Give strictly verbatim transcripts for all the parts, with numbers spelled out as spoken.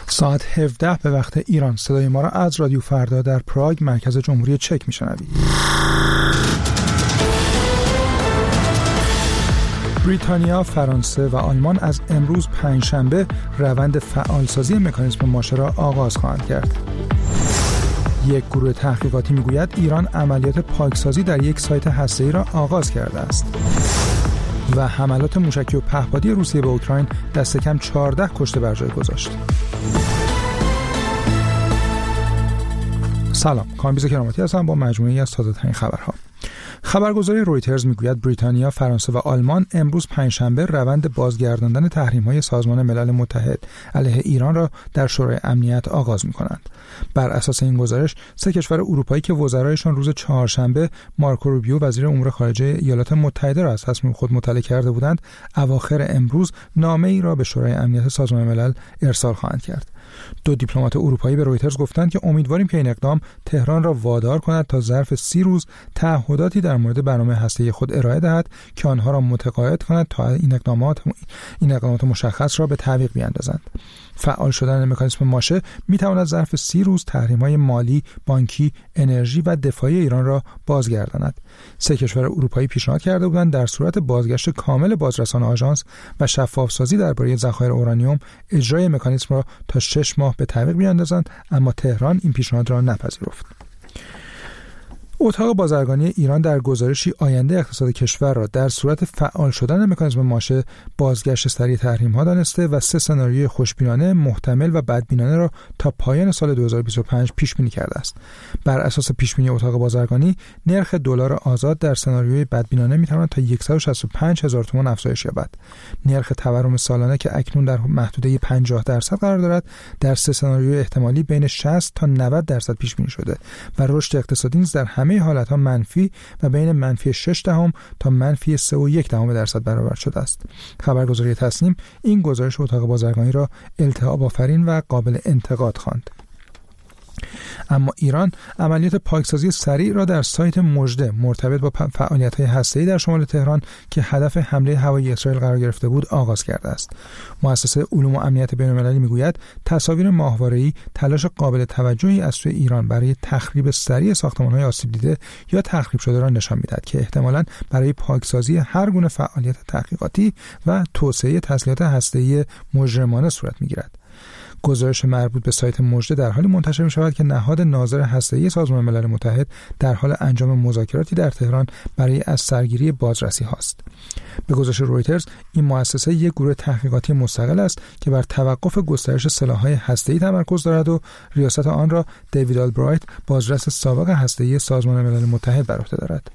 ساعت هفده به وقت ایران. صدای ما را از رادیو فردا در پراگ مرکز جمهوری چک میشنوید. بریتانیا، فرانسه و آلمان از امروز پنجشنبه روند فعالسازی مکانیزم ماشه را آغاز خواهند کرد. یک گروه تحقیقاتی میگوید ایران عملیات پاکسازی در یک سایت هسته‌ای را آغاز کرده است. و حملات موشکی و پهپادی روسیه به اوکراین دست کم چهارده کشته بر جای گذاشت. سلام، کامبیز کراماتی هستم با مجموعه‌ای از تازه‌ترین خبرها. خبرگزاری رویترز میگوید بریتانیا، فرانسه و آلمان امروز پنجشنبه روند بازگرداندن تحریم‌های سازمان ملل متحد علیه ایران را در شورای امنیت آغاز می‌کنند. بر اساس این گزارش، سه کشور اروپایی که وزرایشان روز چهارشنبه مارکو روبیو وزیر امور خارجه ایالات متحده را از تصمیم خود مطلع کرده بودند، اواخر امروز نامه‌ای را به شورای امنیت سازمان ملل ارسال خواهند کرد. دو دیپلمات اروپایی به رویترز گفتند که امیدواریم که این اقدام تهران را وادار کند تا ظرف سی روز تعهداتی در مورد برنامه هسته‌ای خود ارائه دهد که آنها را متقاعد کند تا این اقدامات این اقدامات مشخص را به تعویق بیاندازند. فعال شدن مکانیزم ماشه می‌تواند ظرف سی روز تحریم‌های مالی، بانکی، انرژی و دفاعی ایران را بازگرداند. سه کشور اروپایی پیشنهاد کرده بودند در صورت بازگشت کامل بازرسان آژانس و شفافسازی درباره ذخایر اورانیوم اجرای مکانیزم را تا شش ماه به تعویق بیاندازند، اما تهران این پیشنهاد را نپذیرفت. اتاق بازرگانی ایران در گزارشی آینده اقتصاد کشور را در صورت فعال شدن مکانیزم ماشه بازگشت سریع تحریم‌ها دانسته و سه سناریوی خوشبینانه، محتمل و بدبینانه را تا پایان سال دو هزار و بیست و پنج پیش بینی کرده است. بر اساس پیش بینی اتاق بازرگانی، نرخ دلار آزاد در سناریوی بدبینانه می‌تواند تا صد و شصت و پنج هزار تومان افزایش یابد. نرخ تورم سالانه که اکنون در محدوده پنجاه درصد قرار دارد، در سه سناریوی احتمالی بین شصت تا نود درصد پیش بینی شده و رشد اقتصادی نیز در همه حالتها منفی و بین منفی شش دهم تا منفی سه و یک دهم درصد برابر شده است. خبرگزاری تصنیم این گزارش اتاق بازرگانی را التهاب آفرین و قابل انتقاد خواند. اما ایران عملیات پاکسازی سریع را در سایت مژده مرتبط با فعالیت‌های هسته‌ای در شمال تهران که هدف حمله هوایی اسرائیل قرار گرفته بود آغاز کرده است. مؤسسه علوم و امنیت بین‌المللی میگوید تصاویر ماهواره‌ای تلاش قابل توجهی از سوی ایران برای تخریب سریع ساختمان‌های آسیب دیده یا تخریب شده را نشان می‌دهد که احتمالاً برای پاکسازی هر گونه فعالیت تحقیقاتی و توسعه تسلیحات هسته‌ای مجرمانه صورت می‌گیرد. گزارش مربوط به سایت مژده در حالی منتشر می شود که نهاد ناظر هسته‌ای سازمان ملل متحد در حال انجام مذاکراتی در تهران برای از سرگیری بازرسی هاست. به گزارش رویترز، این مؤسسه یک گروه تحقیقاتی مستقل است که بر توقف گسترش سلاح‌های هسته‌ای تمرکز دارد و ریاست آن را دیوید آلبرایت، بازرس سابق هسته‌ای سازمان ملل متحد بر عهده دارد.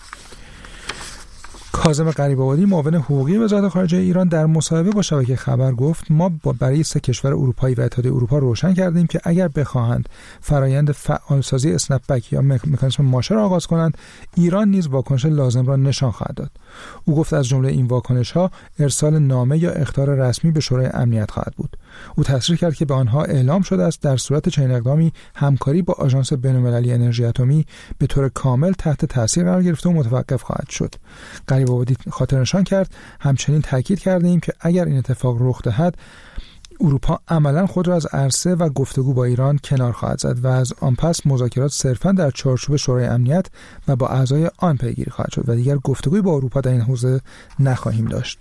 کاظم غریب‌آبادی، معاون حقوقی وزارت خارجه ایران، در مصاحبه با شبکه خبر گفت ما برای سه کشور اروپایی و اتحادیه اروپا روشن کردیم که اگر بخواهند فرایند فعالسازی اسنپ بک یا مکانیزم ماشه را آغاز کنند، ایران نیز واکنش لازم را نشان خواهد داد. او گفت از جمله این واکنش‌ها ارسال نامه یا اخطار رسمی به شورای امنیت خواهد بود. او تصریح کرد که به آنها اعلام شده است در صورت چنین اقدامی همکاری با آژانس بین‌المللی انرژی اتمی به طور کامل تحت تاثیر قرار گرفته و متوقف خواهد شد. غریب‌آبادی خاطر نشان کرد همچنین تاکید کردیم که اگر این اتفاق رخ دهد، اروپا عملاً خود را از عرصه و گفتگو با ایران کنار خواهد زد و از آن پس مذاکرات صرفاً در چارچوب شورای امنیت و با اعضای آن پیگیری خواهد شد و دیگر گفتگوی با اروپا در این حوزه نخواهیم داشت.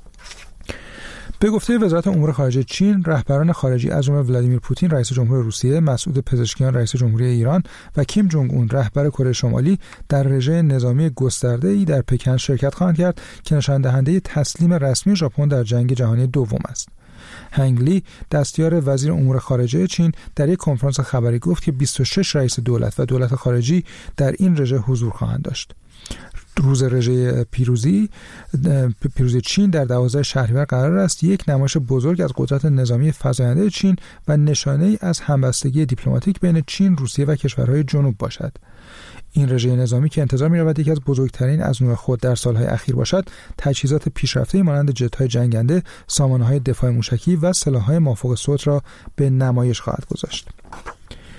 به گفته وزارت امور خارجه چین، رهبران خارجی از جمله ولادیمیر پوتین رئیس جمهور روسیه، مسعود پزشکیان رئیس جمهوری ایران و کیم جونگ اون رهبر کره شمالی در رژه نظامی گسترده‌ای در پکن شرکت خواهند کرد که نشان دهنده تسلیم رسمی ژاپن در جنگ جهانی دوم است. هنگ لی، دستیار وزیر امور خارجه چین، در یک کنفرانس خبری گفت که بیست و شش رئیس دولت و دولت خارجی در این رژه حضور خواهند داشت. روز رژه پیروزی پیروزی چین در دوازده شهریور قرار است یک نمایش بزرگ از قدرت نظامی فزاینده چین و نشانه‌ای از همبستگی دیپلماتیک بین چین، روسیه و کشورهای جنوب باشد. این رژه نظامی که انتظار می‌رود یکی از بزرگترین از نوع خود در سالهای اخیر باشد، تجهیزات پیشرفته‌ای مانند جت‌های جنگنده، سامانه‌های دفاع موشکی و سلاح‌های مافوق صوت را به نمایش خواهد گذاشت.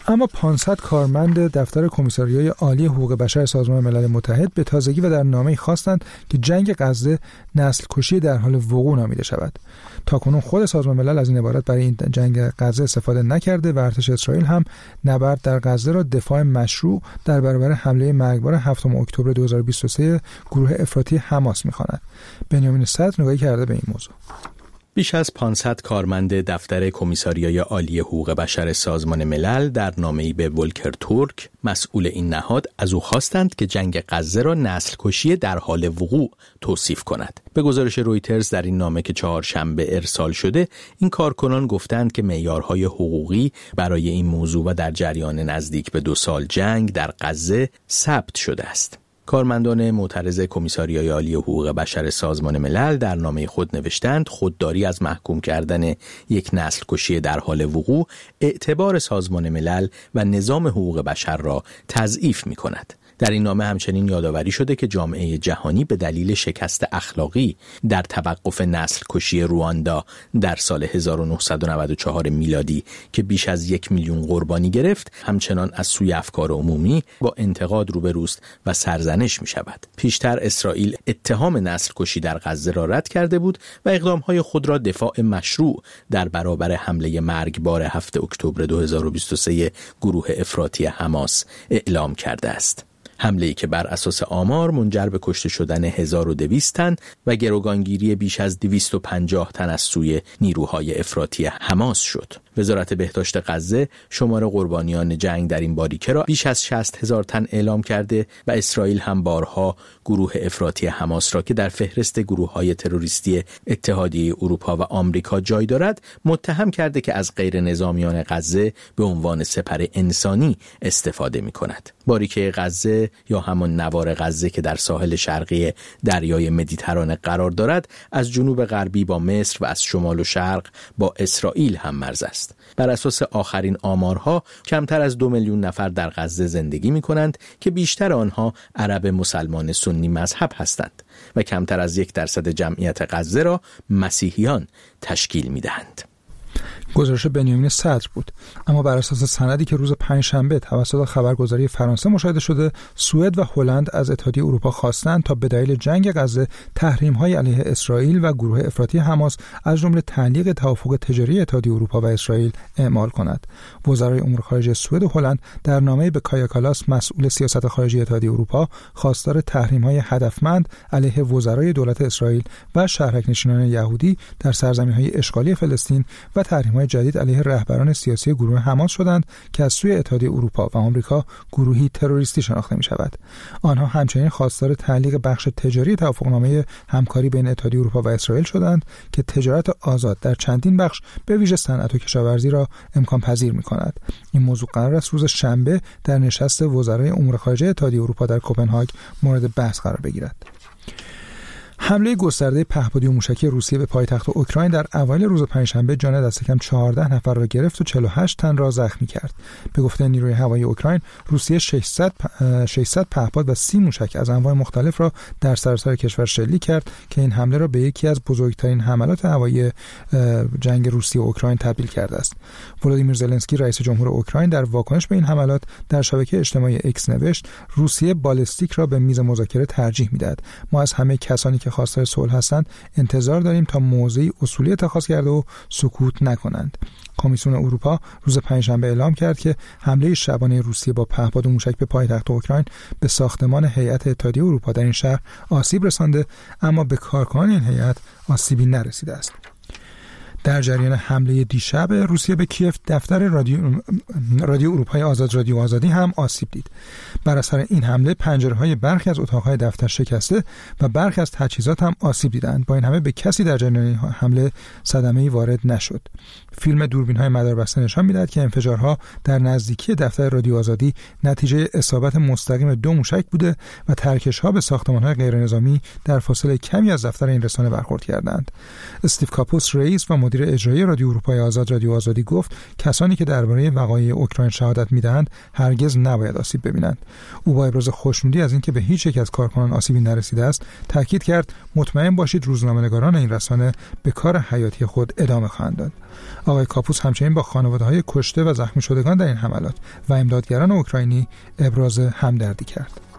اما پانصد کارمند دفتر کمیساریای عالی حقوق بشر سازمان ملل متحد به تازگی و در نامه‌ای خواستند که جنگ غزه نسل کشی در حال وقوع نامیده شود. تاکنون خود سازمان ملل از این عبارت برای این جنگ غزه استفاده نکرده و ارتش اسرائیل هم نبرد در غزه را دفاع مشروع در برابر حمله مرگبار هفتم اکتبر دو هزار و بیست و سه گروه افراطی حماس می‌خواند. بنیامین صدر نگاهی کرده به این موضوع. بیش از پانصد کارمند دفتر کمیساریای عالی حقوق بشر سازمان ملل در نامه‌ای به ولکر تورک مسئول این نهاد از او خواستند که جنگ غزه را نسل کشی در حال وقوع توصیف کند. به گزارش رویترز در این نامه که چهارشنبه ارسال شده، این کارکنان گفتند که معیارهای حقوقی برای این موضوع و در جریان نزدیک به دو سال جنگ در غزه ثبت شده است. کارمندان معترض کمیساریای عالی حقوق بشر سازمان ملل در نامه خود نوشتند خودداری از محکوم کردن یک نسل کشی در حال وقوع اعتبار سازمان ملل و نظام حقوق بشر را تضعیف می کند. در این نامه همچنین یادآوری شده که جامعه جهانی به دلیل شکست اخلاقی در توقف نسل کشی رواندا در سال هزار و نهصد و نود و چهار میلادی که بیش از یک میلیون قربانی گرفت، همچنان از سوی افکار عمومی با انتقاد روبروست و سرزنش می شود. پیشتر اسرائیل اتهام نسل کشی در غزه را رد کرده بود و اقدامهای خود را دفاع مشروع در برابر حمله مرگبار هفتم اکتبر دو هزار و بیست و سه گروه افراطی حماس اعلام کرده است. حمله‌ای که بر اساس آمار منجر به کشته شدن هزار و دویست تن و گروگانگیری بیش از دویست و پنجاه تن از سوی نیروهای افراطی حماس شد. وزارت بهداشت غزه شمار قربانیان جنگ در این باریکه را بیش از شصت هزار تن اعلام کرده و اسرائیل هم بارها گروه افراطی حماس را که در فهرست گروه‌های تروریستی اتحادیه اروپا و آمریکا جای دارد متهم کرده که از غیر نظامیان غزه به عنوان سپر انسانی استفاده می‌کند. باریکه غزه یا همان نوار غزه که در ساحل شرقی دریای مدیترانه قرار دارد، از جنوب غربی با مصر و از شمال و شرق با اسرائیل هم مرز است. بر اساس آخرین آمارها کمتر از دو میلیون نفر در غزه زندگی می کنند که بیشتر آنها عرب مسلمان سنی مذهب هستند و کمتر از یک درصد جمعیت غزه را مسیحیان تشکیل می دهند. گزارش بنیامین صدر بود. اما بر اساس سندی که روز پنجشنبه توسط خبرگزاری فرانسه مشاهده شده، سوئد و هلند از اتحادیه اروپا خواستند تا به دلیل جنگ غزه تحریم‌های علیه اسرائیل و گروه افراطی حماس از جمله تعلیق توافق تجاری اتحادیه اروپا و اسرائیل اعمال کند. وزرای امور خارجه سوئد و هلند در نامه‌ای به کایا کالاس مسئول سیاست خارجی اتحادیه اروپا خواستار تحریم‌های هدفمند علیه وزرای دولت اسرائیل و شهرک‌نشینان یهودی در سرزمین‌های اشغالی فلسطین و تحریم‌های جدید علیه رهبران سیاسی گروه حماس شدند که از سوی اتحادیه اروپا و آمریکا گروهی تروریستی شناخته می‌شود. آنها همچنین خواستار تعلیق بخش تجاری توافقنامه همکاری بین اتحادیه اروپا و اسرائیل شدند که تجارت آزاد در چندین بخش به ویژه صنعت و کشاورزی را امکان پذیر می‌کند. این موضوع قرار است روز شنبه در نشست وزرای امور خارجه اتحادیه اروپا در کوپنهاگ مورد بحث قرار بگیرد. حمله گسترده پهپادی و موشکی روسیه به پایتخت اوکراین در اوایل روز پنجشنبه جان دست کم چهارده نفر را گرفت و چهل و هشت تن را زخمی کرد. به گفته نیروی هوایی اوکراین، روسیه ششصد پهپاد و سی موشک از انواع مختلف را در سراسر کشور شلیک کرد که این حمله را به یکی از بزرگترین حملات هوایی جنگ روسیه و اوکراین تبدیل کرده است. ولادیمیر زلنسکی رئیس جمهور اوکراین در واکنش به این حملات در شبکه اجتماعی اکس نوشت: روسیه بالستیک را به میز مذاکره ترجیح می‌دهد. ما از همه کسانی که خواستار صلح هستند انتظار داریم تا موضعی اصولی اتخاذ کرده و سکوت نکنند. کمیسیون اروپا روز پنجشنبه اعلام کرد که حمله شبانه روسیه با پهپاد و موشک به پایتخت اوکراین به ساختمان هیئت اتحادیه اروپا در این شهر آسیب رسانده، اما به کارکنان این هیئت آسیبی نرسیده است. در جریان حمله دیشب روسیه به کیف، دفتر رادیو رادیو اروپای آزاد رادیو آزادی هم آسیب دید. بر اثر این حمله پنجره‌های برخی از اتاق‌های دفتر شکسته و برخی از تجهیزات هم آسیب دیدند. با این همه به کسی در جریان حمله صدمه‌ای وارد نشد. فیلم دوربین‌های مداربسته نشان می‌دهد که انفجارها در نزدیکی دفتر رادیو آزادی نتیجه اصابت مستقیم دو موشک بوده و ترکش‌ها به ساختمان‌های غیرنظامی در فاصله کمی از دفتر این رسانه برخورد کردند. استیو کاپوس، رئیس و مدیر اجرایی رادیو اروپای آزاد رادیو آزادی گفت کسانی که درباره وقایع اوکراین شهادت می‌دهند هرگز نباید آسیب ببینند. او با ابراز خوشنودی از اینکه به هیچ یک از کارکنان آسیبی نرسیده است تاکید کرد مطمئن باشید روزنامه‌نگاران این رسانه به کار حیاتی خود ادامه خواهند داد. آقای کاپوس همچنین با خانواده‌های کشته و زخمی شدگان در این حملات و امدادگران اوکراینی ابراز همدردی کرد.